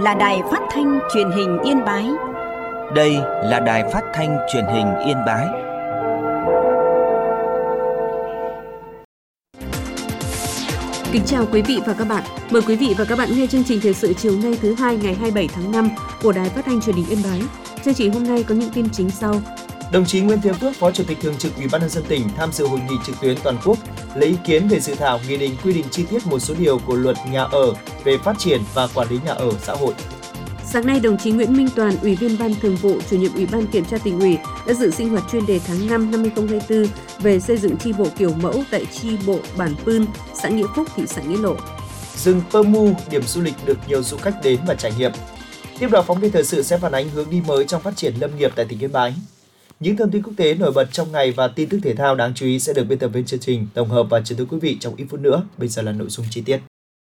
là Đài Phát thanh Truyền hình Yên Bái. Đây là Đài Phát thanh Truyền hình Yên Bái. Kính chào quý vị và các bạn. Mời quý vị và các bạn nghe chương trình thời sự chiều nay thứ Hai ngày 27 tháng 5 của Đài Phát thanh Truyền hình Yên Bái. Chương trình hôm nay có những tin chính sau. Đồng chí Nguyễn Thế Phước, Phó Chủ tịch Thường trực Ủy ban nhân dân tỉnh tham dự hội nghị trực tuyến toàn quốc lấy ý kiến về dự thảo nghị định quy định chi tiết một số điều của Luật Nhà ở về phát triển và quản lý nhà ở xã hội. Sáng nay, đồng chí Nguyễn Minh Toàn, Ủy viên Ban Thường vụ, Chủ nhiệm Ủy ban Kiểm tra Tỉnh ủy đã dự sinh hoạt chuyên đề tháng 5 năm 2024 về xây dựng chi bộ kiểu mẫu tại chi bộ Bản Pưn, xã Nghĩa Phúc, thị xã Nghĩa Lộ. Rừng Pơ Mu, điểm du lịch được nhiều du khách đến và trải nghiệm. Tiếp đó, phóng viên thời sự sẽ phản ánh hướng đi mới trong phát triển lâm nghiệp tại tỉnh Yên Bái. Những thông tin quốc tế nổi bật trong ngày và tin tức thể thao đáng chú ý sẽ được biên tập viên chương trình tổng hợp và chuyển tới quý vị trong ít phút nữa. Bây giờ là nội dung chi tiết.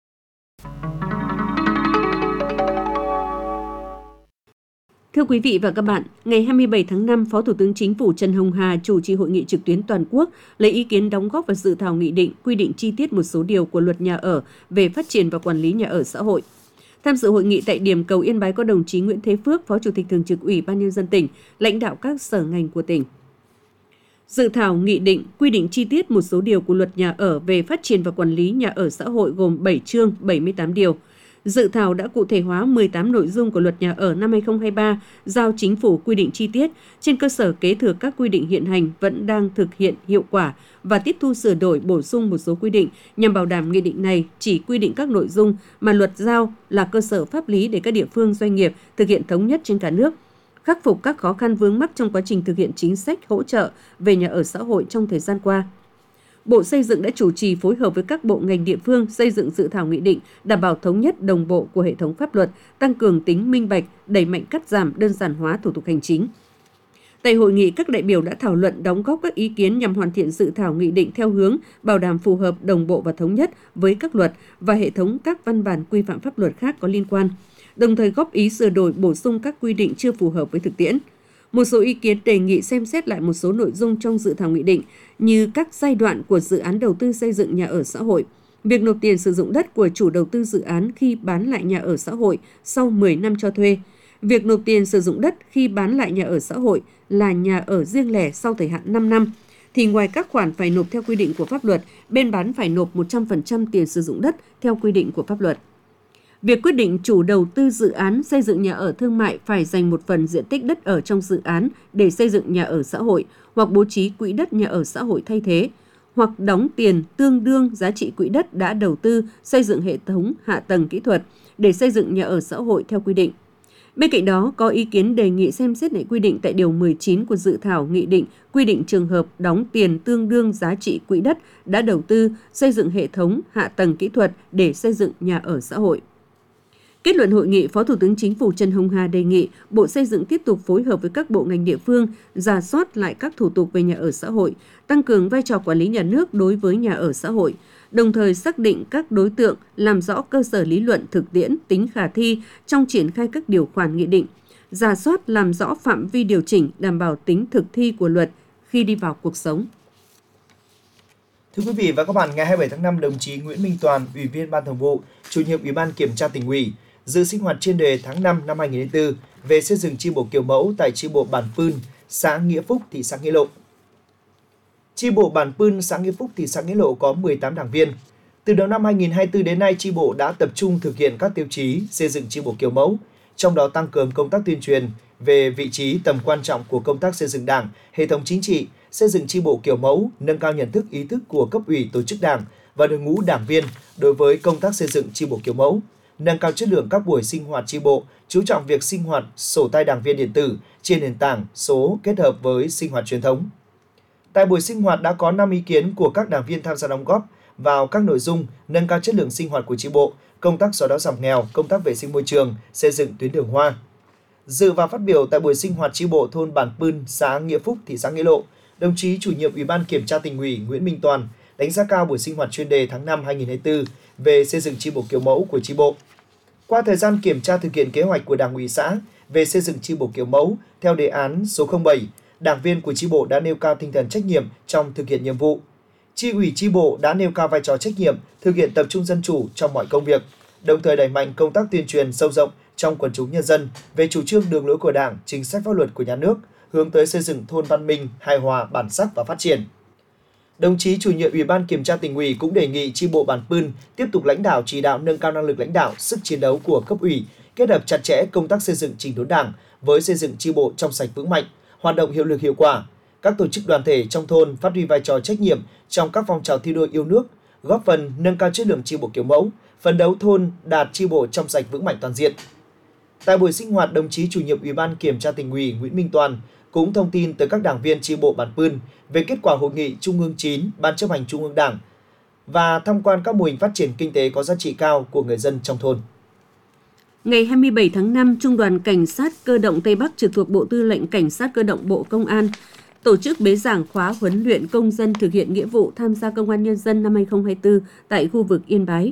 Thưa quý vị và các bạn, ngày 27 tháng 5, Phó Thủ tướng Chính phủ Trần Hồng Hà chủ trì hội nghị trực tuyến toàn quốc lấy ý kiến đóng góp vào dự thảo nghị định quy định chi tiết một số điều của Luật Nhà ở về phát triển và quản lý nhà ở xã hội. Tham dự hội nghị tại điểm cầu Yên Bái có đồng chí Nguyễn Thế Phước, Phó Chủ tịch Thường trực Ủy ban nhân dân tỉnh, lãnh đạo các sở ngành của tỉnh. Dự thảo nghị định quy định chi tiết một số điều của Luật Nhà ở về phát triển và quản lý nhà ở xã hội gồm 7 chương, 78 điều. Dự thảo đã cụ thể hóa 18 nội dung của Luật Nhà ở năm 2023, giao Chính phủ quy định chi tiết trên cơ sở kế thừa các quy định hiện hành vẫn đang thực hiện hiệu quả và tiếp thu sửa đổi bổ sung một số quy định nhằm bảo đảm nghị định này chỉ quy định các nội dung mà luật giao là cơ sở pháp lý để các địa phương doanh nghiệp thực hiện thống nhất trên cả nước, khắc phục các khó khăn vướng mắc trong quá trình thực hiện chính sách hỗ trợ về nhà ở xã hội trong thời gian qua. Bộ Xây dựng đã chủ trì phối hợp với các bộ ngành địa phương xây dựng dự thảo nghị định, đảm bảo thống nhất đồng bộ của hệ thống pháp luật, tăng cường tính minh bạch, đẩy mạnh cắt giảm đơn giản hóa thủ tục hành chính. Tại hội nghị, các đại biểu đã thảo luận đóng góp các ý kiến nhằm hoàn thiện dự thảo nghị định theo hướng bảo đảm phù hợp, đồng bộ và thống nhất với các luật và hệ thống các văn bản quy phạm pháp luật khác có liên quan, đồng thời góp ý sửa đổi bổ sung các quy định chưa phù hợp với thực tiễn. Một số ý kiến đề nghị xem xét lại một số nội dung trong dự thảo nghị định như các giai đoạn của dự án đầu tư xây dựng nhà ở xã hội, việc nộp tiền sử dụng đất của chủ đầu tư dự án khi bán lại nhà ở xã hội sau 10 năm cho thuê, việc nộp tiền sử dụng đất khi bán lại nhà ở xã hội là nhà ở riêng lẻ sau thời hạn 5 năm, thì ngoài các khoản phải nộp theo quy định của pháp luật, bên bán phải nộp 100% tiền sử dụng đất theo quy định của pháp luật. Việc quyết định chủ đầu tư dự án xây dựng nhà ở thương mại phải dành một phần diện tích đất ở trong dự án để xây dựng nhà ở xã hội hoặc bố trí quỹ đất nhà ở xã hội thay thế, hoặc đóng tiền tương đương giá trị quỹ đất đã đầu tư xây dựng hệ thống hạ tầng kỹ thuật để xây dựng nhà ở xã hội theo quy định. Bên cạnh đó, có ý kiến đề nghị xem xét lại quy định tại Điều 19 của dự thảo nghị định quy định trường hợp đóng tiền tương đương giá trị quỹ đất đã đầu tư xây dựng hệ thống hạ tầng kỹ thuật để xây dựng nhà ở xã hội. Kết luận hội nghị, Phó Thủ tướng Chính phủ Trần Hồng Hà đề nghị Bộ Xây dựng tiếp tục phối hợp với các bộ ngành địa phương, rà soát lại các thủ tục về nhà ở xã hội, tăng cường vai trò quản lý nhà nước đối với nhà ở xã hội, đồng thời xác định các đối tượng, làm rõ cơ sở lý luận thực tiễn, tính khả thi trong triển khai các điều khoản nghị định, rà soát làm rõ phạm vi điều chỉnh, đảm bảo tính thực thi của luật khi đi vào cuộc sống. Thưa quý vị và các bạn, ngày 27 tháng 5, đồng chí Nguyễn Minh Toàn, Ủy viên Ban Thường vụ, Chủ nhiệm Ủy ban Kiểm tra Tỉnh ủy, dự sinh hoạt chuyên đề tháng 5 năm 2024 về xây dựng chi bộ kiểu mẫu tại chi bộ Bản Pưn, xã Nghĩa Phúc, thị xã Nghĩa Lộ. Chi bộ Bản Pưn, xã Nghĩa Phúc, thị xã Nghĩa Lộ có 18 đảng viên. Từ đầu năm 2024 đến nay, chi bộ đã tập trung thực hiện các tiêu chí xây dựng chi bộ kiểu mẫu, trong đó tăng cường công tác tuyên truyền về vị trí, tầm quan trọng của công tác xây dựng Đảng, hệ thống chính trị, xây dựng chi bộ kiểu mẫu, nâng cao nhận thức, ý thức của cấp ủy, tổ chức Đảng và đội ngũ đảng viên đối với công tác xây dựng chi bộ kiểu mẫu, nâng cao chất lượng các buổi sinh hoạt chi bộ, chú trọng việc sinh hoạt sổ tay đảng viên điện tử trên nền tảng số kết hợp với sinh hoạt truyền thống. Tại buổi sinh hoạt đã có 5 ý kiến của các đảng viên tham gia đóng góp vào các nội dung nâng cao chất lượng sinh hoạt của chi bộ, công tác xóa đói giảm nghèo, công tác vệ sinh môi trường, xây dựng tuyến đường hoa. Dự và phát biểu tại buổi sinh hoạt chi bộ thôn Bản Pưn, xã Nghĩa Phúc, thị xã Nghĩa Lộ, đồng chí Chủ nhiệm Ủy ban Kiểm tra Tỉnh ủy Nguyễn Minh Toàn đánh giá cao buổi sinh hoạt chuyên đề tháng 5 2024 về xây dựng chi bộ kiểu mẫu của chi bộ. Qua thời gian kiểm tra thực hiện kế hoạch của Đảng ủy xã về xây dựng chi bộ kiểu mẫu theo đề án số 07, đảng viên của chi bộ đã nêu cao tinh thần trách nhiệm trong thực hiện nhiệm vụ. Chi ủy chi bộ đã nêu cao vai trò trách nhiệm thực hiện tập trung dân chủ trong mọi công việc, đồng thời đẩy mạnh công tác tuyên truyền sâu rộng trong quần chúng nhân dân về chủ trương đường lối của Đảng, chính sách pháp luật của nhà nước, hướng tới xây dựng thôn văn minh, hài hòa, bản sắc và phát triển. Đồng chí chủ nhiệm Ủy ban Kiểm tra Tỉnh ủy cũng đề nghị chi bộ Bản Pưn tiếp tục lãnh đạo chỉ đạo nâng cao năng lực lãnh đạo, sức chiến đấu của cấp ủy, kết hợp chặt chẽ công tác xây dựng chỉnh đốn Đảng với xây dựng chi bộ trong sạch vững mạnh, hoạt động hiệu lực hiệu quả. Các tổ chức đoàn thể trong thôn phát huy vai trò trách nhiệm trong các phong trào thi đua yêu nước, góp phần nâng cao chất lượng chi bộ kiểu mẫu, phấn đấu thôn đạt chi bộ trong sạch vững mạnh toàn diện. Tại buổi sinh hoạt, đồng chí chủ nhiệm Ủy ban Kiểm tra Tỉnh ủy Nguyễn Minh Toàn cũng thông tin tới các đảng viên chi bộ Bản Pưn về kết quả hội nghị Trung ương 9 Ban chấp hành Trung ương Đảng và tham quan các mô hình phát triển kinh tế có giá trị cao của người dân trong thôn. Ngày 27 tháng 5, Trung đoàn Cảnh sát Cơ động Tây Bắc trực thuộc Bộ Tư lệnh Cảnh sát Cơ động Bộ Công an tổ chức bế giảng khóa huấn luyện công dân thực hiện nghĩa vụ tham gia Công an Nhân dân năm 2024 tại khu vực Yên Bái.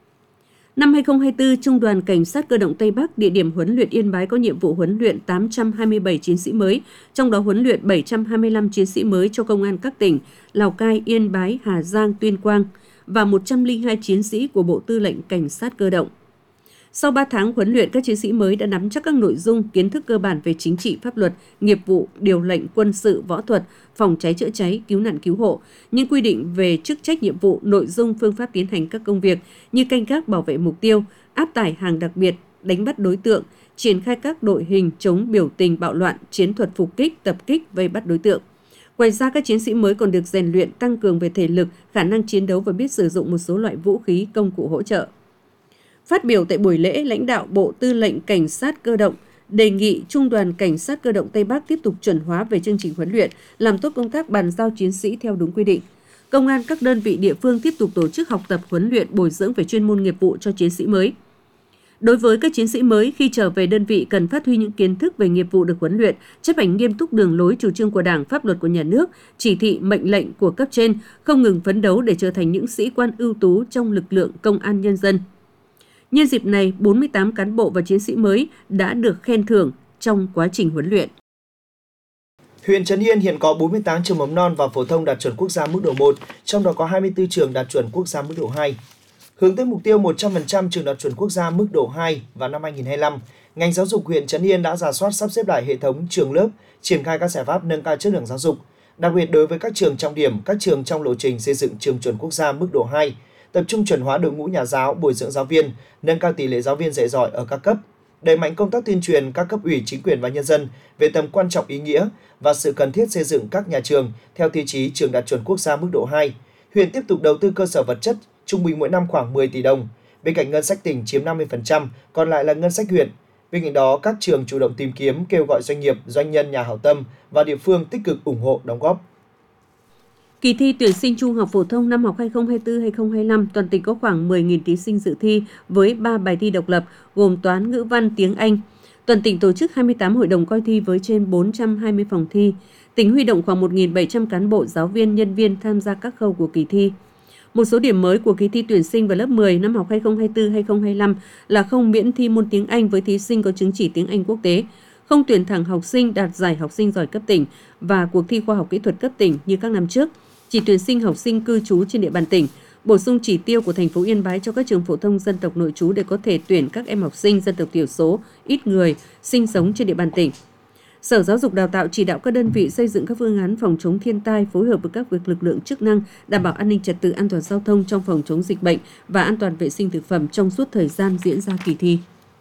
Năm 2024, Trung đoàn Cảnh sát Cơ động Tây Bắc, địa điểm huấn luyện Yên Bái có nhiệm vụ huấn luyện 827 chiến sĩ mới, trong đó huấn luyện 725 chiến sĩ mới cho công an các tỉnh Lào Cai, Yên Bái, Hà Giang, Tuyên Quang và 102 chiến sĩ của Bộ Tư lệnh Cảnh sát Cơ động. Sau 3 tháng huấn luyện, các chiến sĩ mới đã nắm chắc các nội dung, kiến thức cơ bản về chính trị, pháp luật, nghiệp vụ, điều lệnh, quân sự, võ thuật, phòng cháy chữa cháy, cứu nạn cứu hộ, những quy định về chức trách nhiệm vụ, nội dung, phương pháp tiến hành các công việc như canh gác bảo vệ mục tiêu, áp tải hàng đặc biệt, đánh bắt đối tượng, triển khai các đội hình chống biểu tình bạo loạn, chiến thuật phục kích, tập kích, vây bắt đối tượng. Ngoài ra, các chiến sĩ mới còn được rèn luyện tăng cường về thể lực, khả năng chiến đấu và biết sử dụng một số loại vũ khí, công cụ hỗ trợ. Phát biểu tại buổi lễ, lãnh đạo Bộ Tư lệnh Cảnh sát Cơ động đề nghị Trung đoàn Cảnh sát Cơ động Tây Bắc tiếp tục chuẩn hóa về chương trình huấn luyện, làm tốt công tác bàn giao chiến sĩ theo đúng quy định. Công an các đơn vị địa phương tiếp tục tổ chức học tập huấn luyện bồi dưỡng về chuyên môn nghiệp vụ cho chiến sĩ mới. Đối với các chiến sĩ mới, khi trở về đơn vị cần phát huy những kiến thức về nghiệp vụ được huấn luyện, chấp hành nghiêm túc đường lối chủ trương của Đảng, pháp luật của nhà nước, chỉ thị, mệnh lệnh của cấp trên, không ngừng phấn đấu để trở thành những sĩ quan ưu tú trong lực lượng công an nhân dân. Nhân dịp này, 48 cán bộ và chiến sĩ mới đã được khen thưởng trong quá trình huấn luyện. Huyện Trấn Yên hiện có 48 trường mầm non và phổ thông đạt chuẩn quốc gia mức độ 1, trong đó có 24 trường đạt chuẩn quốc gia mức độ 2. Hướng tới mục tiêu 100% trường đạt chuẩn quốc gia mức độ 2 vào năm 2025, ngành giáo dục huyện Trấn Yên đã rà soát sắp xếp lại hệ thống trường lớp, triển khai các giải pháp nâng cao chất lượng giáo dục. Đặc biệt đối với các trường trọng điểm, các trường trong lộ trình xây dựng trường chuẩn quốc gia mức độ 2, tập trung chuẩn hóa đội ngũ nhà giáo, bồi dưỡng giáo viên, nâng cao tỷ lệ giáo viên dạy giỏi ở các cấp, đẩy mạnh công tác tuyên truyền các cấp ủy, chính quyền và nhân dân về tầm quan trọng, ý nghĩa và sự cần thiết xây dựng các nhà trường theo tiêu chí trường đạt chuẩn quốc gia mức độ 2. Huyện tiếp tục đầu tư cơ sở vật chất, trung bình mỗi năm khoảng 10 tỷ đồng. Bên cạnh ngân sách tỉnh chiếm 50%, còn lại là ngân sách huyện. Bên cạnh đó, các trường chủ động tìm kiếm, kêu gọi doanh nghiệp, doanh nhân, nhà hảo tâm và địa phương tích cực ủng hộ, đóng góp. Kỳ thi tuyển sinh trung học phổ thông năm học 2024-2025, toàn tỉnh có khoảng 10.000 thí sinh dự thi với 3 bài thi độc lập gồm toán, ngữ văn, tiếng Anh. Toàn tỉnh tổ chức 28 hội đồng coi thi với trên 420 phòng thi. Tỉnh huy động khoảng 1.700 cán bộ, giáo viên, nhân viên tham gia các khâu của kỳ thi. Một số điểm mới của kỳ thi tuyển sinh vào lớp 10 năm học 2024-2025 là không miễn thi môn tiếng Anh với thí sinh có chứng chỉ tiếng Anh quốc tế, không tuyển thẳng học sinh đạt giải học sinh giỏi cấp tỉnh và cuộc thi khoa học kỹ thuật cấp tỉnh như các năm trước, chỉ tuyển sinh học sinh cư trú trên địa bàn tỉnh, bổ sung chỉ tiêu của thành phố Yên Bái cho các trường phổ thông dân tộc nội trú để có thể tuyển các em học sinh dân tộc thiểu số, ít người, sinh sống trên địa bàn tỉnh. Sở Giáo dục Đào tạo chỉ đạo các đơn vị xây dựng các phương án phòng chống thiên tai, phối hợp với các lực lượng chức năng, đảm bảo an ninh trật tự, an toàn giao thông trong phòng chống dịch bệnh và an toàn vệ sinh thực phẩm trong suốt thời gian diễn ra kỳ thi.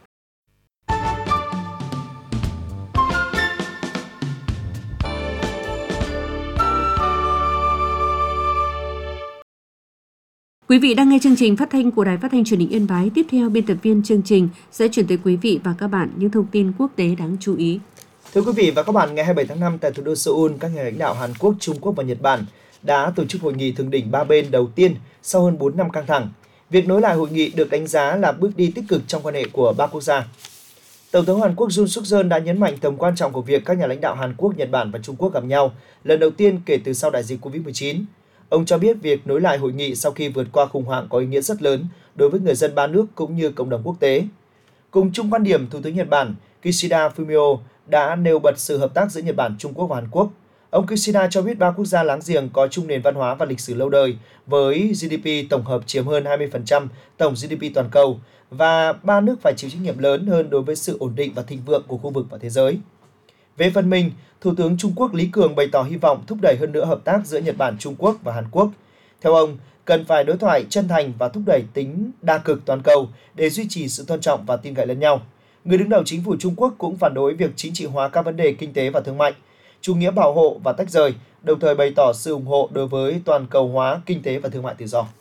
Quý vị đang nghe chương trình phát thanh của Đài Phát thanh Truyền hình Yên Bái. Tiếp theo, biên tập viên chương trình sẽ chuyển tới quý vị và các bạn những thông tin quốc tế đáng chú ý. Thưa quý vị và các bạn, ngày 27 tháng 5 tại thủ đô Seoul, các nhà lãnh đạo Hàn Quốc, Trung Quốc và Nhật Bản đã tổ chức hội nghị thượng đỉnh ba bên đầu tiên sau hơn 4 năm căng thẳng. Việc nối lại hội nghị được đánh giá là bước đi tích cực trong quan hệ của ba quốc gia. Tổng thống Hàn Quốc Yoon suk yeol đã nhấn mạnh tầm quan trọng của việc các nhà lãnh đạo Hàn Quốc, Nhật Bản và Trung Quốc gặp nhau lần đầu tiên kể từ sau đại dịch Covid-19. Ông cho biết việc nối lại hội nghị sau khi vượt qua khủng hoảng có ý nghĩa rất lớn đối với người dân ba nước cũng như cộng đồng quốc tế. Cùng chung quan điểm, Thủ tướng Nhật Bản Kishida Fumio đã nêu bật sự hợp tác giữa Nhật Bản, Trung Quốc và Hàn Quốc. Ông Kishida cho biết 3 quốc gia láng giềng có chung nền văn hóa và lịch sử lâu đời với GDP tổng hợp chiếm hơn 20% tổng GDP toàn cầu và 3 nước phải chịu trách nhiệm lớn hơn đối với sự ổn định và thịnh vượng của khu vực và thế giới. Về phần mình, Thủ tướng Trung Quốc Lý Cường bày tỏ hy vọng thúc đẩy hơn nữa hợp tác giữa Nhật Bản, Trung Quốc và Hàn Quốc. Theo ông, cần phải đối thoại chân thành và thúc đẩy tính đa cực toàn cầu để duy trì sự tôn trọng và tin cậy lẫn nhau. Người đứng đầu chính phủ Trung Quốc cũng phản đối việc chính trị hóa các vấn đề kinh tế và thương mại, chủ nghĩa bảo hộ và tách rời, đồng thời bày tỏ sự ủng hộ đối với toàn cầu hóa kinh tế và thương mại tự do.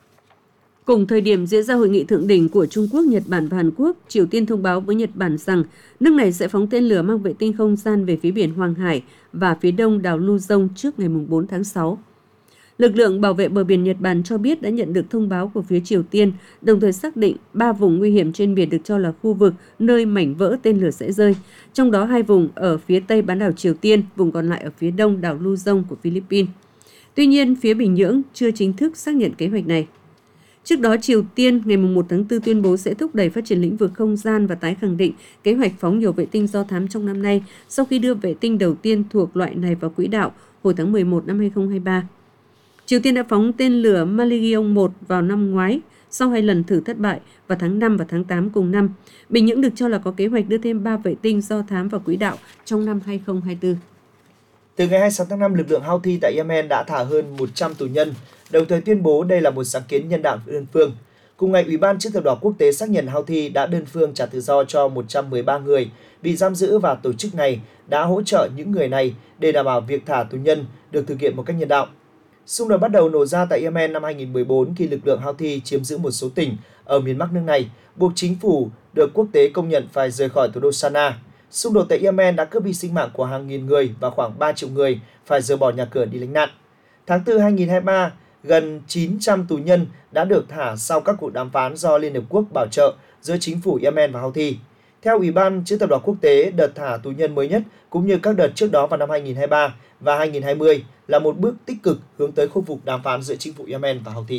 Cùng thời điểm diễn ra hội nghị thượng đỉnh của Trung Quốc, Nhật Bản và Hàn Quốc, Triều Tiên thông báo với Nhật Bản rằng nước này sẽ phóng tên lửa mang vệ tinh không gian về phía biển Hoàng Hải và phía đông đảo Luzon trước ngày 4 tháng 6. Lực lượng bảo vệ bờ biển Nhật Bản cho biết đã nhận được thông báo của phía Triều Tiên, đồng thời xác định 3 vùng nguy hiểm trên biển được cho là khu vực nơi mảnh vỡ tên lửa sẽ rơi, trong đó 2 vùng ở phía tây bán đảo Triều Tiên, vùng còn lại ở phía đông đảo Luzon của Philippines. Tuy nhiên, phía Bình Nhưỡng chưa chính thức xác nhận kế hoạch này. Trước đó, Triều Tiên ngày 1 tháng 4 tuyên bố sẽ thúc đẩy phát triển lĩnh vực không gian và tái khẳng định kế hoạch phóng nhiều vệ tinh do thám trong năm nay sau khi đưa vệ tinh đầu tiên thuộc loại này vào quỹ đạo hồi tháng 11 năm 2023. Triều Tiên đã phóng tên lửa Malerion-1 vào năm ngoái sau 2 lần thử thất bại vào tháng 5 và tháng 8 cùng năm. Bình Nhưỡng được cho là có kế hoạch đưa thêm 3 vệ tinh do thám vào quỹ đạo trong năm 2024. Từ ngày 26 tháng 5, lực lượng Houthi tại Yemen đã thả hơn 100 tù nhân, đồng thời tuyên bố đây là một sáng kiến nhân đạo đơn phương. Cùng ngày, Ủy ban chữ thập đỏ quốc tế xác nhận Houthi đã đơn phương trả tự do cho 113 người bị giam giữ và tổ chức này đã hỗ trợ những người này để đảm bảo việc thả tù nhân được thực hiện một cách nhân đạo. Xung đột bắt đầu nổ ra tại Yemen năm 2014 khi lực lượng Houthi chiếm giữ một số tỉnh ở miền Bắc nước này, buộc chính phủ được quốc tế công nhận phải rời khỏi thủ đô Sanaa. Xung đột tại Yemen đã cướp đi sinh mạng của hàng nghìn người và khoảng 3 triệu người phải rời bỏ nhà cửa đi lánh nạn. Tháng 4 2023, gần 900 tù nhân đã được thả sau các cuộc đàm phán do Liên Hợp Quốc bảo trợ giữa chính phủ Yemen và Houthi. Theo Ủy ban chữ thập đỏ quốc tế, đợt thả tù nhân mới nhất cũng như các đợt trước đó vào năm 2023 và 2020 là một bước tích cực hướng tới khôi phục đàm phán giữa chính phủ Yemen và Houthi.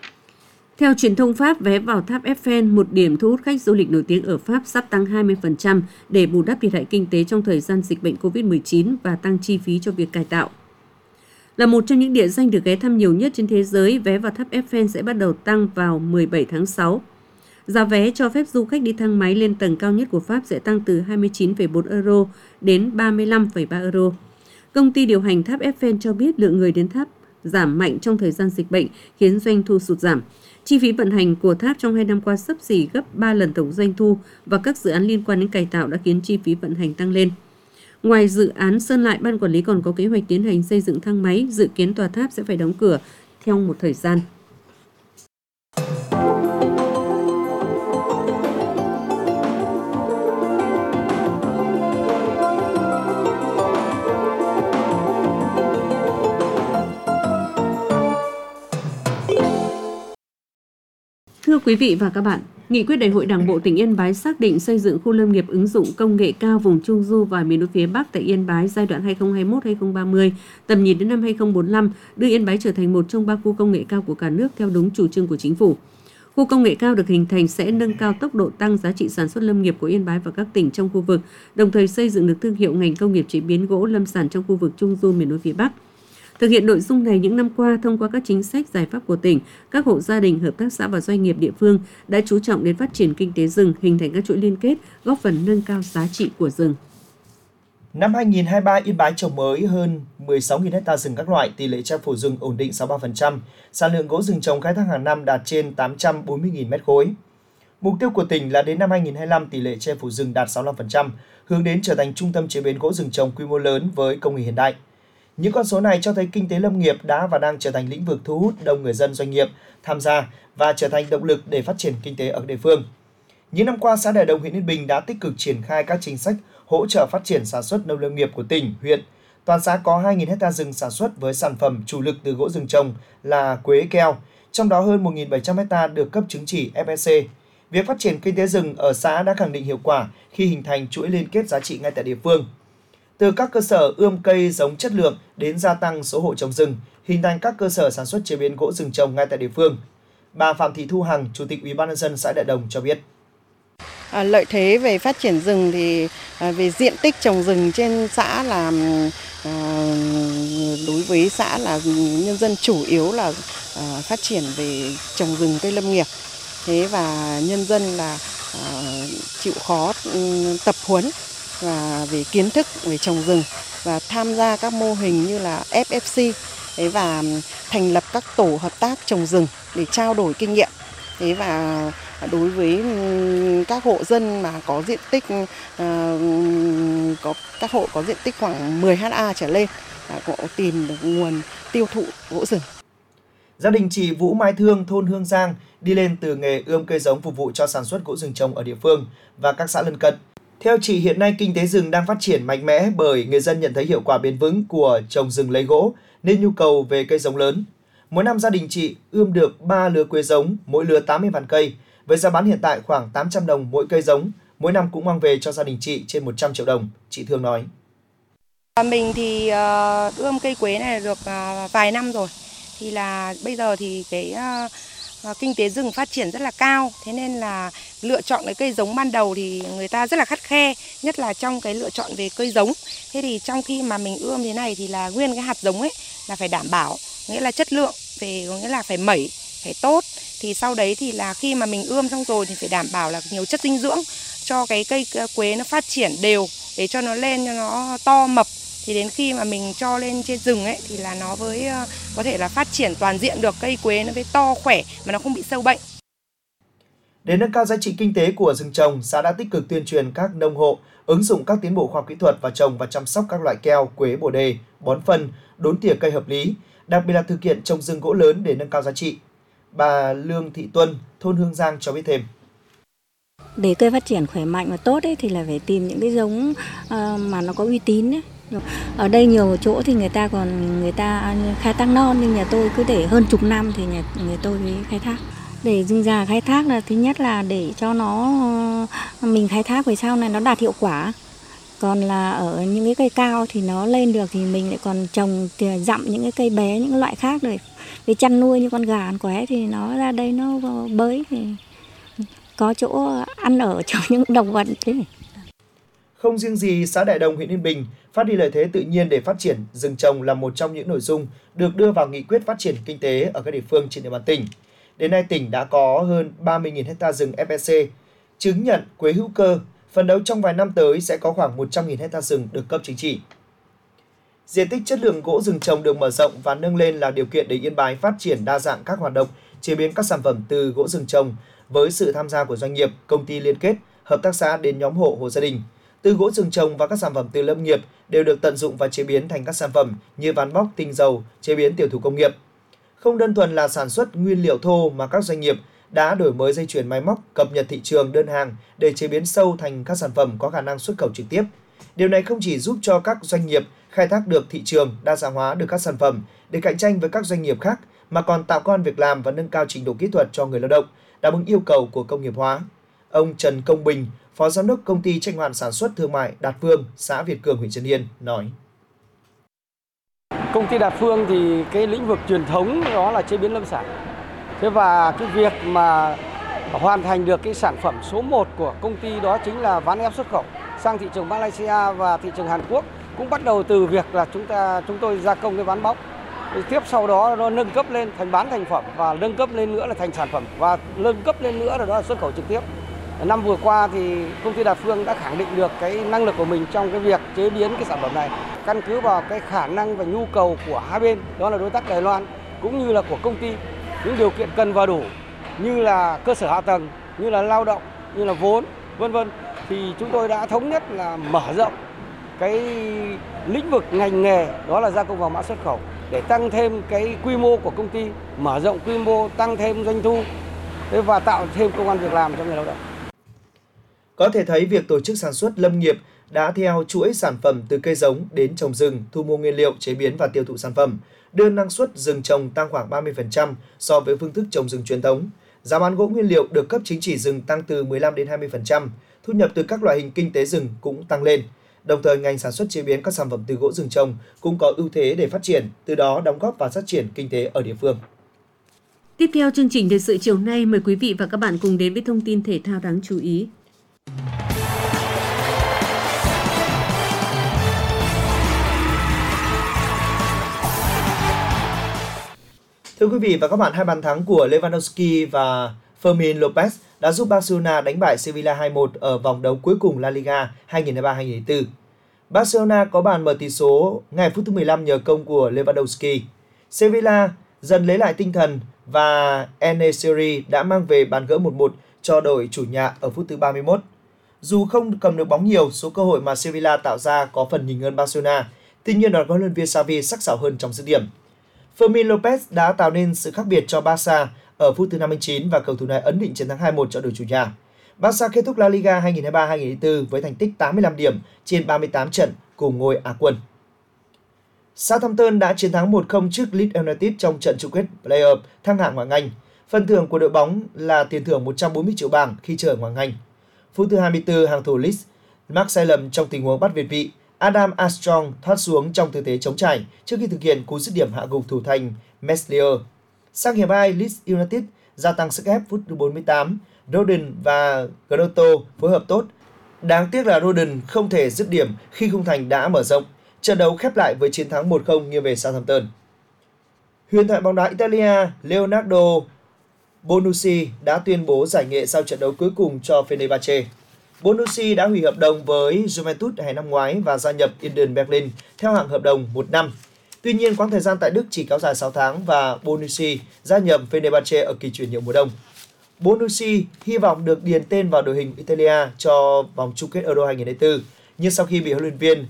Theo truyền thông Pháp, vé vào tháp Eiffel, một điểm thu hút khách du lịch nổi tiếng ở Pháp, sắp tăng 20% để bù đắp thiệt hại kinh tế trong thời gian dịch bệnh COVID-19 và tăng chi phí cho việc cải tạo. Là một trong những địa danh được ghé thăm nhiều nhất trên thế giới, vé vào tháp Eiffel sẽ bắt đầu tăng vào 17 tháng 6. Giá vé cho phép du khách đi thang máy lên tầng cao nhất của Pháp sẽ tăng từ 29,4 euro đến 35,3 euro. Công ty điều hành tháp Eiffel cho biết lượng người đến tháp giảm mạnh trong thời gian dịch bệnh khiến doanh thu sụt giảm. Chi phí vận hành của tháp trong 2 năm qua xấp xỉ gấp 3 lần tổng doanh thu và các dự án liên quan đến cải tạo đã khiến chi phí vận hành tăng lên. Ngoài dự án sơn lại, ban quản lý còn có kế hoạch tiến hành xây dựng thang máy, dự kiến tòa tháp sẽ phải đóng cửa theo một thời gian. Thưa quý vị và các bạn, Nghị quyết Đại hội Đảng bộ tỉnh Yên Bái xác định xây dựng khu lâm nghiệp ứng dụng công nghệ cao vùng Trung Du và miền núi phía Bắc tại Yên Bái giai đoạn 2021-2030, tầm nhìn đến năm 2045, đưa Yên Bái trở thành một trong 3 khu công nghệ cao của cả nước theo đúng chủ trương của chính phủ. Khu công nghệ cao được hình thành sẽ nâng cao tốc độ tăng giá trị sản xuất lâm nghiệp của Yên Bái và các tỉnh trong khu vực, đồng thời xây dựng được thương hiệu ngành công nghiệp chế biến gỗ lâm sản trong khu vực Trung Du miền núi phía Bắc. Thực hiện nội dung này những năm qua, thông qua các chính sách giải pháp của tỉnh, các hộ gia đình, hợp tác xã và doanh nghiệp địa phương đã chú trọng đến phát triển kinh tế rừng, hình thành các chuỗi liên kết, góp phần nâng cao giá trị của rừng. Năm 2023, Yên Bái trồng mới hơn 16.000 ha rừng các loại, tỷ lệ che phủ rừng ổn định 63%, sản lượng gỗ rừng trồng khai thác hàng năm đạt trên 840.000 m3. Mục tiêu của tỉnh là đến năm 2025 tỷ lệ che phủ rừng đạt 65%, hướng đến trở thành trung tâm chế biến gỗ rừng trồng quy mô lớn với công nghệ hiện đại. Những con số này cho thấy kinh tế lâm nghiệp đã và đang trở thành lĩnh vực thu hút đông người dân doanh nghiệp tham gia và trở thành động lực để phát triển kinh tế ở địa phương. Những năm qua, xã Đại Đồng, huyện Yên Bình đã tích cực triển khai các chính sách hỗ trợ phát triển sản xuất nông lâm nghiệp của tỉnh, huyện. Toàn xã có 2.000 ha rừng sản xuất với sản phẩm chủ lực từ gỗ rừng trồng là quế keo, trong đó hơn 1.700 ha được cấp chứng chỉ FSC. Việc phát triển kinh tế rừng ở xã đã khẳng định hiệu quả khi hình thành chuỗi liên kết giá trị ngay tại địa phương. Từ các cơ sở ươm cây giống chất lượng đến gia tăng số hộ trồng rừng, hình thành các cơ sở sản xuất chế biến gỗ rừng trồng ngay tại địa phương. Bà Phạm Thị Thu Hằng, Chủ tịch Ủy ban nhân dân xã Đại Đồng cho biết. Lợi thế về phát triển rừng thì về diện tích trồng rừng trên xã là đối với xã là nhân dân chủ yếu là phát triển về trồng rừng cây lâm nghiệp. Thế và nhân dân là chịu khó tập huấn và về kiến thức về trồng rừng và tham gia các mô hình như là FFC và thành lập các tổ hợp tác trồng rừng để trao đổi kinh nghiệm. Thế và đối với các hộ dân mà có diện tích các hộ có diện tích khoảng 10 ha trở lên có tìm được nguồn tiêu thụ gỗ rừng. Gia đình chị Vũ Mai Thương, thôn Hương Giang đi lên từ nghề ươm cây giống phục vụ cho sản xuất gỗ rừng trồng ở địa phương và các xã lân cận. Theo chị, hiện nay kinh tế rừng đang phát triển mạnh mẽ bởi người dân nhận thấy hiệu quả bền vững của trồng rừng lấy gỗ nên nhu cầu về cây giống lớn. Mỗi năm gia đình chị ươm được 3 lứa quế giống, mỗi lứa 80 vạn cây, với giá bán hiện tại khoảng 800 đồng mỗi cây giống, mỗi năm cũng mang về cho gia đình chị trên 100 triệu đồng, chị Thương nói. Mình thì ươm cây quế này được vài năm rồi, thì là bây giờ thì cái kinh tế rừng phát triển rất là cao, thế nên là lựa chọn cái cây giống ban đầu thì người ta rất là khắt khe, nhất là trong cái lựa chọn về cây giống. Thế thì trong khi mà mình ươm thế này thì là nguyên cái hạt giống ấy là phải đảm bảo, nghĩa là chất lượng, nghĩa là phải mẩy, phải tốt. Thì sau đấy thì là khi mà mình ươm xong rồi thì phải đảm bảo là nhiều chất dinh dưỡng cho cái cây quế nó phát triển đều để cho nó lên, cho nó to mập. Thì đến khi mà mình cho lên trên rừng ấy thì là nó với có thể là phát triển toàn diện được, cây quế nó với to khỏe mà nó không bị sâu bệnh. Để nâng cao giá trị kinh tế của rừng trồng, xã đã tích cực tuyên truyền các nông hộ ứng dụng các tiến bộ khoa học kỹ thuật và trồng và chăm sóc các loại keo, quế, bồ đề, bón phân, đốn tỉa cây hợp lý, đặc biệt là thực hiện trồng rừng gỗ lớn để nâng cao giá trị. Bà Lương Thị Tuân, thôn Hương Giang cho biết thêm. Để cây phát triển khỏe mạnh và tốt ấy, thì là phải tìm những cái giống mà nó có uy tín ấy. Ở đây nhiều chỗ thì người ta khai thác non, nhưng nhà tôi cứ để hơn chục năm thì người tôi mới khai thác. Để rừng già khai thác là thứ nhất là để cho mình khai thác về sau này nó đạt hiệu quả. Còn là ở những cái cây cao thì nó lên được thì mình lại còn trồng dặm những cái cây bé, những loại khác rồi. Về chăn nuôi như con gà, con qué thì nó ra đây nó bới thì có chỗ ăn ở cho những động vật thế. Không riêng gì xã Đại Đồng, huyện Yên Bình, phát huy lợi thế tự nhiên để phát triển rừng trồng là một trong những nội dung được đưa vào nghị quyết phát triển kinh tế ở các địa phương trên địa bàn tỉnh. Đến nay tỉnh đã có hơn 30.000 ha rừng FSC chứng nhận quế hữu cơ, phấn đấu trong vài năm tới sẽ có khoảng 100.000 ha rừng được cấp chứng chỉ. Diện tích chất lượng gỗ rừng trồng được mở rộng và nâng lên là điều kiện để Yên Bái phát triển đa dạng các hoạt động chế biến các sản phẩm từ gỗ rừng trồng với sự tham gia của doanh nghiệp, công ty liên kết, hợp tác xã đến nhóm hộ gia đình. Từ gỗ rừng trồng và các sản phẩm từ lâm nghiệp đều được tận dụng và chế biến thành các sản phẩm như ván bóc, tinh dầu, chế biến tiểu thủ công nghiệp. Không đơn thuần là sản xuất nguyên liệu thô mà các doanh nghiệp đã đổi mới dây chuyền máy móc, cập nhật thị trường đơn hàng để chế biến sâu thành các sản phẩm có khả năng xuất khẩu trực tiếp. Điều này không chỉ giúp cho các doanh nghiệp khai thác được thị trường, đa dạng hóa được các sản phẩm để cạnh tranh với các doanh nghiệp khác, mà còn tạo công ăn việc làm và nâng cao trình độ kỹ thuật cho người lao động, đáp ứng yêu cầu của công nghiệp hóa. Ông Trần Công Bình, Phó Giám đốc Công ty Trách nhiệm hữu hạn Sản xuất Thương mại Đạt Phương, xã Việt Cường, huyện Trấn Yên nói. Công ty Đạt Phương thì cái lĩnh vực truyền thống đó là chế biến lâm sản. Thế và cái việc mà hoàn thành được cái sản phẩm số 1 của công ty đó chính là ván ép xuất khẩu sang thị trường Malaysia và thị trường Hàn Quốc, cũng bắt đầu từ việc là chúng tôi gia công cái ván bóc. Tiếp sau đó nó nâng cấp lên thành bán thành phẩm và nâng cấp lên nữa là thành sản phẩm và nâng cấp lên nữa là đó là xuất khẩu trực tiếp. Năm vừa qua thì công ty Đạt Phương đã khẳng định được cái năng lực của mình trong cái việc chế biến cái sản phẩm này. Căn cứ vào cái khả năng và nhu cầu của hai bên, đó là đối tác Đài Loan cũng như là của công ty, những điều kiện cần và đủ như là cơ sở hạ tầng, như là lao động, như là vốn, vân vân, thì chúng tôi đã thống nhất là mở rộng cái lĩnh vực ngành nghề, đó là gia công vào mã xuất khẩu, để tăng thêm cái quy mô của công ty, mở rộng quy mô, tăng thêm doanh thu và tạo thêm công ăn việc làm cho người lao động. Có thể thấy việc tổ chức sản xuất lâm nghiệp đã theo chuỗi sản phẩm từ cây giống đến trồng rừng, thu mua nguyên liệu, chế biến và tiêu thụ sản phẩm, đưa năng suất rừng trồng tăng khoảng 30% so với phương thức trồng rừng truyền thống. Giá bán gỗ nguyên liệu được cấp chứng chỉ rừng tăng từ 15 đến 20%, thu nhập từ các loại hình kinh tế rừng cũng tăng lên. Đồng thời, ngành sản xuất chế biến các sản phẩm từ gỗ rừng trồng cũng có ưu thế để phát triển, từ đó đóng góp vào phát triển kinh tế ở địa phương. Tiếp theo chương trình thời sự chiều nay, mời quý vị và các bạn cùng đến với thông tin thể thao đáng chú ý. Thưa quý vị và các bạn, hai bàn thắng của Lewandowski và Fermin Lopez đã giúp Barcelona đánh bại Sevilla 2-1 ở vòng đấu cuối cùng La Liga 2023-2024. Barcelona có bàn mở tỷ số ngay phút thứ 15 nhờ công của Lewandowski. Sevilla dần lấy lại tinh thần và En-Nesyri đã mang về bàn gỡ 1-1 cho đội chủ nhà ở phút thứ 31. Dù không cầm được bóng nhiều, số cơ hội mà Sevilla tạo ra có phần nhỉnh hơn Barcelona. Tuy nhiên, đoàn huấn luyện viên Xavi sắc sảo hơn trong dứt điểm. Fermin Lopez đã tạo nên sự khác biệt cho Barca ở phút thứ 59 và cầu thủ này ấn định chiến thắng 2-1 cho đội chủ nhà. Barca kết thúc La Liga 2023-2024 với thành tích 85 điểm trên 38 trận cùng ngôi Á quân. Southampton đã chiến thắng 1-0 trước Leeds United trong trận chung kết play-off thăng hạng ngoại hạng Anh. Phần thưởng của đội bóng là tiền thưởng 140 triệu bảng khi chơi ở ngoại hạng Anh. Phút thứ 24, hàng thủ Leeds mắc sai lầm trong tình huống bắt việt vị. Adam Armstrong thoát xuống trong tư thế chống chải trước khi thực hiện cú dứt điểm hạ gục thủ thành Meslier. Sang hiệp 2, Leeds United gia tăng sức ép phút thứ 48. Rodon và Grotto phối hợp tốt. Đáng tiếc là Rodon không thể dứt điểm khi khung thành đã mở rộng. Trận đấu khép lại với chiến thắng 1-0 nghiêng về Southampton. Huyền thoại bóng đá Italia Leonardo Bonucci đã tuyên bố giải nghệ sau trận đấu cuối cùng cho Fenerbahce. Bonucci đã hủy hợp đồng với Juventus hè năm ngoái và gia nhập Union Berlin theo hạng hợp đồng 1 năm. Tuy nhiên, quãng thời gian tại Đức chỉ kéo dài 6 tháng và Bonucci gia nhập Fenerbahce ở kỳ chuyển nhượng mùa đông. Bonucci hy vọng được điền tên vào đội hình Italia cho vòng chung kết Euro 2024, nhưng sau khi bị huấn luyện viên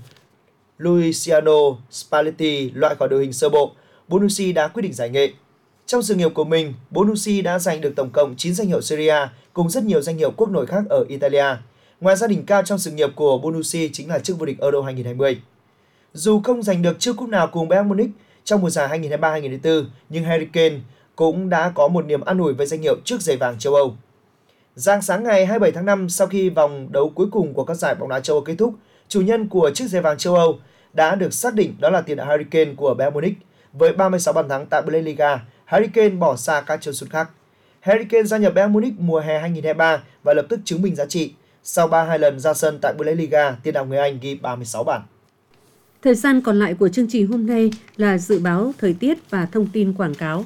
Luciano Spalletti loại khỏi đội hình sơ bộ, Bonucci đã quyết định giải nghệ. Trong sự nghiệp của mình, Bonucci đã giành được tổng cộng 9 danh hiệu Serie A cùng rất nhiều danh hiệu quốc nội khác ở Italia. Ngoài ra, đỉnh cao trong sự nghiệp của Bonucci chính là chức vô địch Euro 2020. Dù không giành được chiếc cúp nào cùng Bayern Munich trong mùa giải 2023-2024, nhưng Harry Kane cũng đã có một niềm an ủi với danh hiệu chiếc giày vàng châu Âu. Rạng sáng ngày 27 tháng 5, sau khi vòng đấu cuối cùng của các giải bóng đá châu Âu kết thúc, chủ nhân của chiếc giày vàng châu Âu đã được xác định đó là tiền đạo Harry Kane của Bayern Munich. Với 36 bàn thắng tại Bundesliga, Harry Kane bỏ xa các chân sút khác. Harry Kane gia nhập Bayern Munich mùa hè 2023 và lập tức chứng minh giá trị. Sau 32 lần ra sân tại Bundesliga, tiền đạo người Anh ghi 36 bàn. Thời gian còn lại của chương trình hôm nay là dự báo thời tiết và thông tin quảng cáo.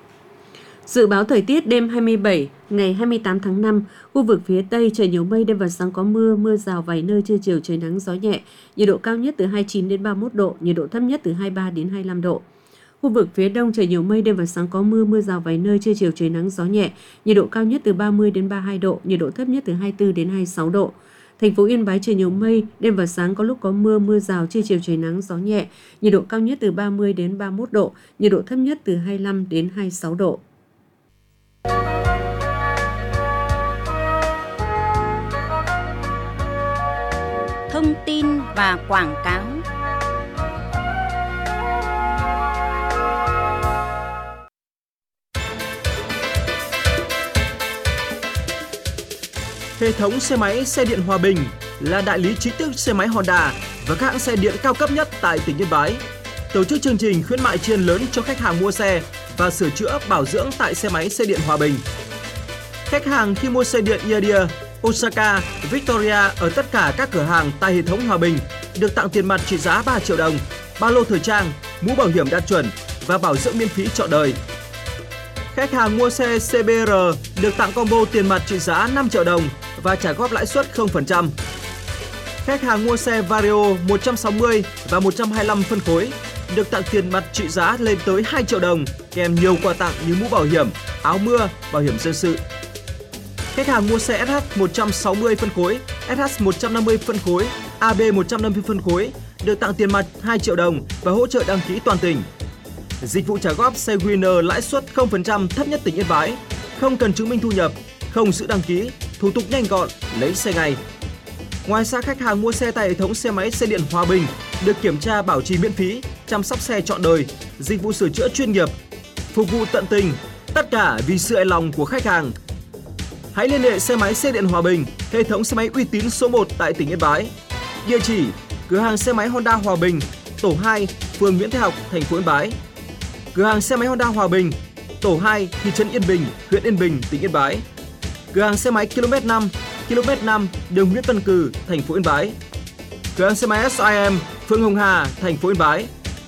Dự báo thời tiết đêm 27 ngày 28 tháng 5, khu vực phía Tây trời nhiều mây, đêm và sáng có mưa, mưa rào vài nơi, trưa chiều trời nắng gió nhẹ, nhiệt độ cao nhất từ 29 đến 31 độ, nhiệt độ thấp nhất từ 23 đến 25 độ. Khu vực phía Đông trời nhiều mây, đêm và sáng có mưa, mưa rào vài nơi, trưa chiều trời nắng gió nhẹ, nhiệt độ cao nhất từ 30 đến 32 độ, nhiệt độ thấp nhất từ 24 đến 26 độ. Thành phố Yên Bái trời nhiều mây, đêm và sáng có lúc có mưa, mưa rào, trưa chiều trời nắng gió nhẹ, nhiệt độ cao nhất từ 30 đến 31 độ, nhiệt độ thấp nhất từ 25 đến 26 độ. Thông tin và quảng cáo. Hệ thống xe máy xe điện Hòa Bình là đại lý chính thức xe máy Honda và các hãng xe điện cao cấp nhất tại tỉnh Yên Bái. Tổ chức chương trình khuyến mại tri ân lớn cho khách hàng mua xe và sửa chữa bảo dưỡng tại xe máy xe điện Hòa Bình. Khách hàng khi mua xe điện Iadia, Osaka, Victoria ở tất cả các cửa hàng tại hệ thống Hòa Bình được tặng tiền mặt trị giá 3 triệu đồng, ba lô thời trang, mũ bảo hiểm đạt chuẩn và bảo dưỡng miễn phí trọn đời. Khách hàng mua xe CBR được tặng combo tiền mặt trị giá 5 triệu đồng và trả góp lãi suất 0%. Khách hàng mua xe Vario 160 và 125 phân khối được tặng tiền mặt trị giá lên tới 2 triệu đồng kèm nhiều quà tặng như mũ bảo hiểm, áo mưa, bảo hiểm dân sự. Khách hàng mua xe SH 160 phân khối, SH 150 phân khối, AB 150 phân khối được tặng tiền mặt 2 triệu đồng và hỗ trợ đăng ký toàn tỉnh. Dịch vụ trả góp xe Winner lãi suất 0% thấp nhất tỉnh Yên Bái, không cần chứng minh thu nhập, không giữ đăng ký, thủ tục nhanh gọn, lấy xe ngay. Ngoài ra, khách hàng mua xe tại hệ thống xe máy xe điện Hòa Bình được kiểm tra bảo trì miễn phí, chăm sóc xe trọn đời, dịch vụ sửa chữa chuyên nghiệp, phục vụ tận tình, tất cả vì sự hài lòng của khách hàng. Hãy liên hệ xe máy xe điện Hòa Bình, hệ thống xe máy uy tín số 1 tại tỉnh Yên Bái. Địa chỉ: cửa hàng xe máy Honda Hòa Bình, tổ 2, phường Nguyễn Thái Học, thành phố Yên Bái. Cửa hàng xe máy Honda Hòa Bình, tổ 2, thị trấn Yên Bình, huyện Yên Bình, tỉnh Yên Bái. Cửa hàng xe máy km 5, đường Nguyễn Văn Cừ, thành phố Yên Bái. Cửa hàng xe máy SIM, phường Hồng Hà, thành phố Yên Bái.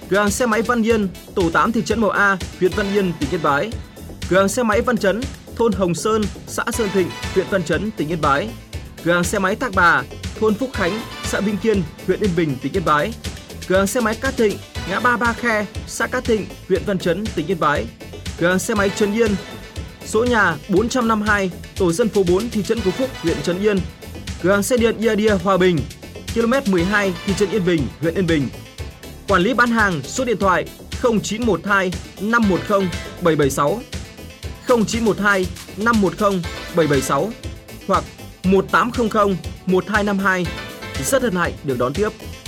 Cửa hàng xe máy Văn Yên, tổ 8 thị trấn Mậu A, huyện Văn Yên, tỉnh Yên Bái. Cửa hàng xe máy Văn Chấn, thôn Hồng Sơn, xã Sơn Thịnh, huyện Văn Chấn, tỉnh Yên Bái. Cửa hàng xe máy Thác Bà, thôn Phúc Khánh, xã Vinh Kiên, huyện Yên Bình, tỉnh Yên Bái. Cửa hàng xe máy Cát Thịnh, ngã ba Ba Khe, xã Cát Thịnh, huyện Văn Chấn, tỉnh Yên Bái. Cửa hàng xe máy Trấn Yên, số nhà 452, tổ dân phố 4, thị trấn Phú Phúc, huyện Trấn Yên. Cửa hàng xe điện Iadia Hòa Bình, km 12, thị trấn Yên Bình, huyện Yên Bình. Quản lý bán hàng, số điện thoại 0912 510 776, 0912 510 776 hoặc 1800 1252. Rất hân hạnh được đón tiếp.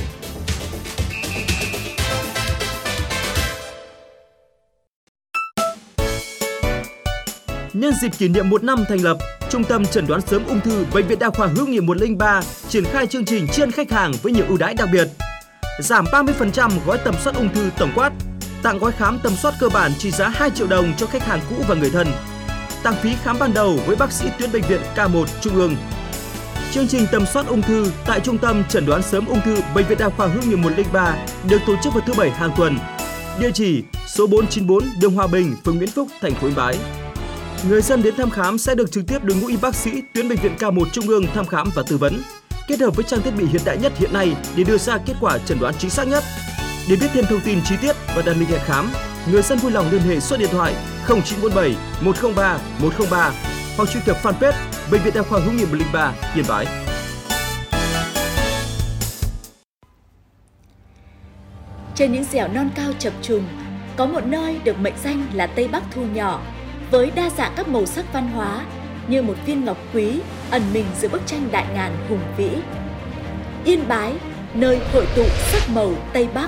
Nhân dịp kỷ niệm 1 năm thành lập, Trung tâm Chẩn đoán sớm ung thư Bệnh viện Đa khoa Hữu nghị 103 triển khai chương trình tri ân khách hàng với nhiều ưu đãi đặc biệt. Giảm 30% gói tầm soát ung thư tổng quát, tặng gói khám tầm soát cơ bản trị giá 2 triệu đồng cho khách hàng cũ và người thân. Tặng phí khám ban đầu với bác sĩ tuyến bệnh viện K1 Trung ương. Chương trình tầm soát ung thư tại Trung tâm Chẩn đoán sớm ung thư Bệnh viện Đa khoa Hữu nghị 103 được tổ chức vào thứ Bảy hàng tuần. Địa chỉ số 494 đường Hòa Bình, phường Nguyễn Phúc, thành phố Yên Bái. Người dân đến thăm khám sẽ được trực tiếp đội ngũ y bác sĩ tuyến bệnh viện K1 Trung ương thăm khám và tư vấn, kết hợp với trang thiết bị hiện đại nhất hiện nay để đưa ra kết quả chẩn đoán chính xác nhất. Để biết thêm thông tin chi tiết và đặt lịch hẹn khám, người dân vui lòng liên hệ số điện thoại 0947 103 103 hoặc truy cập fanpage Bệnh viện Đa khoa Hữu nghị 103 Yên Bái. Trên những dẻo non cao chập trùng, có một nơi được mệnh danh là Tây Bắc thu nhỏ, với đa dạng các màu sắc văn hóa như một viên ngọc quý ẩn mình giữa bức tranh đại ngàn hùng vĩ. Yên Bái, nơi hội tụ sắc màu Tây Bắc.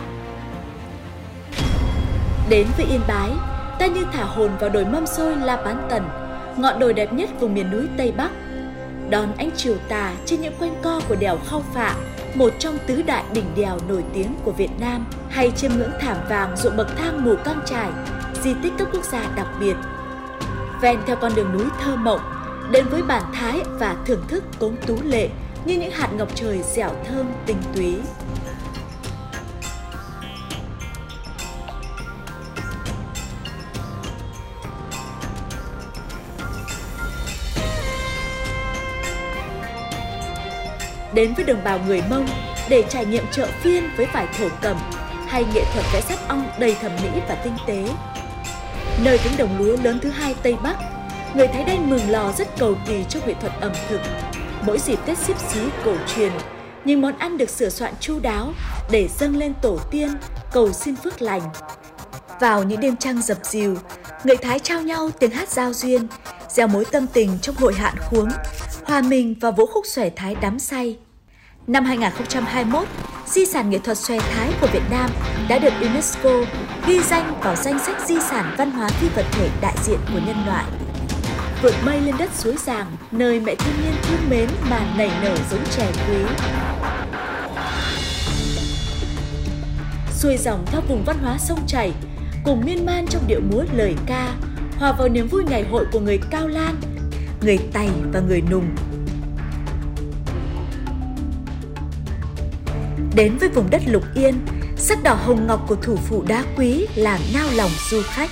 Đến với Yên Bái, ta như thả hồn vào đồi Mâm Xôi La Bán Tần, ngọn đồi đẹp nhất vùng miền núi Tây Bắc. Đón ánh chiều tà trên những quanh co của đèo Khao Phạ, một trong tứ đại đỉnh đèo nổi tiếng của Việt Nam, hay chiêm ngưỡng thảm vàng ruộng bậc thang Mù Căng Chải, di tích cấp quốc gia đặc biệt. Ven theo con đường núi thơ mộng, đến với bản thái và thưởng thức cốm tú lệ như những hạt ngọc trời dẻo thơm tinh túy. Đến với đồng bào người Mông để trải nghiệm chợ phiên với vải thổ cẩm hay nghệ thuật vẽ sáp ong đầy thẩm mỹ và tinh tế. Nơi cánh đồng lúa lớn thứ hai Tây Bắc, người Thái Đen Mường Lò rất cầu kỳ cho nghệ thuật ẩm thực. Mỗi dịp Tết Xíp Xí cổ truyền, những món ăn được sửa soạn chu đáo để dâng lên tổ tiên, cầu xin phước lành. Vào những đêm trăng dập dìu, người Thái trao nhau tiếng hát giao duyên, gieo mối tâm tình trong hội hạn khuống, hòa mình vào vũ khúc xòe Thái đắm say. Năm 2021, di sản nghệ thuật xòe Thái của Việt Nam đã được UNESCO ghi danh vào danh sách di sản văn hóa phi vật thể đại diện của nhân loại. Vượt mây lên đất suối Giàng, nơi mẹ thiên nhiên thương mến mà nảy nở giống chè quý. Xuôi dòng theo vùng văn hóa sông chảy, cùng miên man trong điệu múa lời ca, hòa vào niềm vui ngày hội của người Cao Lan, người Tày và người Nùng. Đến với vùng đất Lục Yên, sắc đỏ hồng ngọc của thủ phủ đá quý làm nao lòng du khách.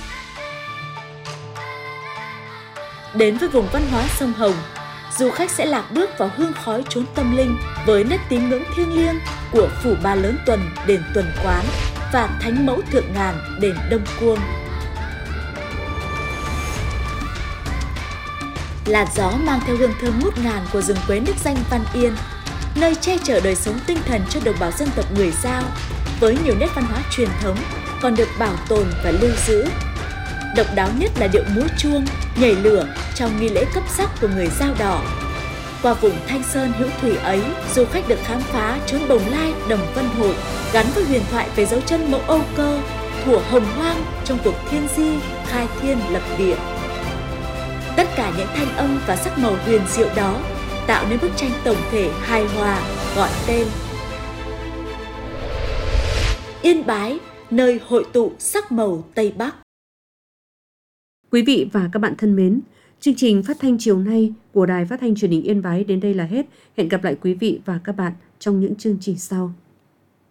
Đến với vùng văn hóa sông Hồng, du khách sẽ lạc bước vào hương khói chốn tâm linh với nét tín ngưỡng thiêng liêng của phủ Ba Lớn Tuần, đền Tuần Quán và Thánh Mẫu Thượng Ngàn, đền Đông Cuông. Làn gió mang theo hương thơm ngút ngàn của rừng quế nước danh Văn Yên, nơi che chở đời sống tinh thần cho đồng bào dân tộc người Dao, với nhiều nét văn hóa truyền thống còn được bảo tồn và lưu giữ. Độc đáo nhất là điệu múa chuông, nhảy lửa trong nghi lễ cấp sắc của người Dao Đỏ. Qua vùng Thanh Sơn hữu thủy ấy, du khách được khám phá chốn Bồng Lai, Đồng Vân Hội, gắn với huyền thoại về dấu chân Mẫu Âu Cơ, thuở hồng hoang trong cuộc thiên di, khai thiên lập địa. Tất cả những thanh âm và sắc màu huyền diệu đó tạo nên bức tranh tổng thể hài hòa gọi tên Yên Bái, nơi hội tụ sắc màu Tây Bắc. Quý vị và các bạn thân mến, chương trình phát thanh chiều nay của Đài Phát thanh Truyền hình Yên Bái đến đây là hết. Hẹn gặp lại quý vị và các bạn trong những chương trình sau.